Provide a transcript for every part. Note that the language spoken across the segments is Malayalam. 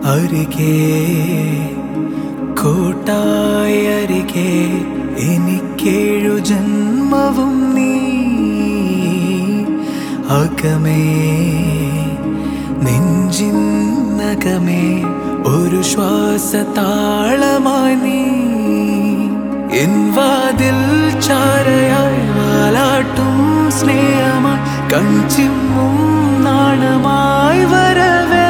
അരികെ കൂട്ടായി അരികെ എനിക്കേഴു ജന്മവും നീ അകമേ നെഞ്ചിനകമേ ഒരു ശ്വാസതാളമായി നീ എൻ വാതിൽ ചാരയായി വാലാട്ടും സ്നേഹമായി കൺചിമ്മും നാണമായി വരവേ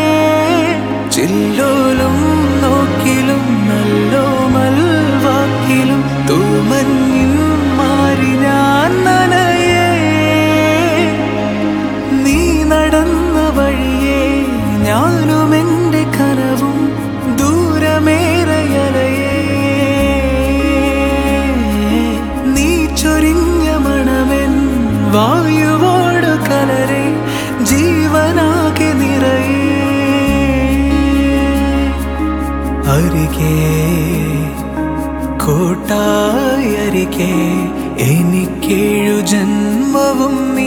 ചില്ലോലും നോക്കിലും നല്ലോമൽ വാക്കിലും തൂമഞ്ഞിൻ മാറി ഞാൻ നനയേ നീ നടന്ന വഴിയേ ഞാനും എൻ്റെ കനവും ദൂരമേറയലയേ നീ ചൊരിഞ്ഞ മണമെൻ വായുവോട് കലരെ ജീവനാകെ നിറയേ അരികെ കൂട്ടായി അരികെ എനിക്കേഴു ജന്മവും നീ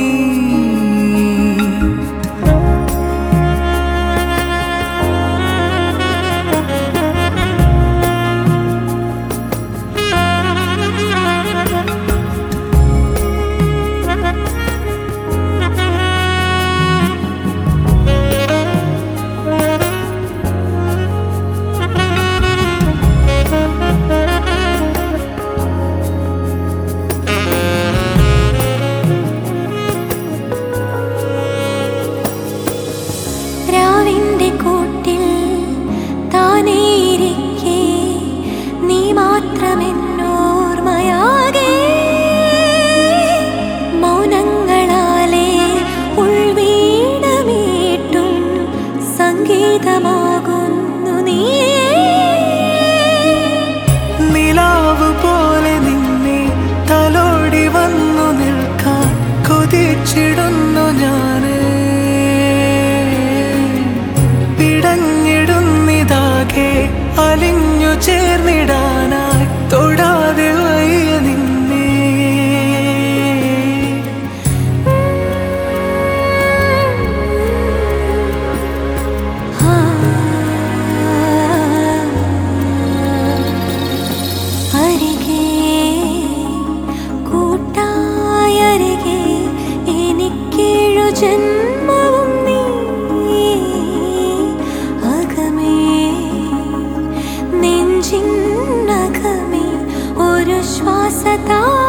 നിലാവ് പോലെ നിന്നെ തലോടി വന്നു നിൽക്കാൻ കൊതിച്ചിടുന്നു ഞാന് പിടഞ്ഞിടുന്നിതാകെ അലിഞ്ഞു ചേർന്നിടാനായി തൊടാതെ വയ്യ നിന്നെ ജന്മവും നീ അകമേ നെഞ്ചിനകമേ ഒരു ശ്വാസതാ